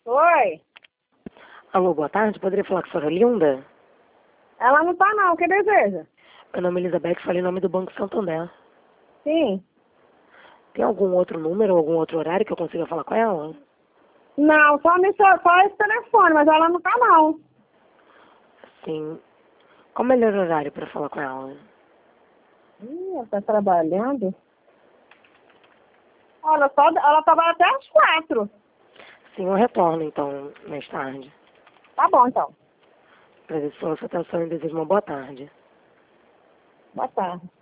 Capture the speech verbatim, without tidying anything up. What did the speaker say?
Oi. Alô, boa tarde. Poderia falar com a senhora Linda? Ela não tá não, o que deseja? Meu nome é Elizabeth, falei em nome do Banco Santander. Sim. Tem algum outro número, algum outro horário que eu consiga falar com ela? Não, só, me, só só esse telefone, mas ela não tá não. Sim. Qual o melhor horário para falar com ela? Ih, ela tá trabalhando? Olha, só, ela trabalha até às quatro. Sim, eu retorno então mais tarde. Tá bom, então. Agradeço pela sua atenção e desejo uma boa tarde. Boa tarde.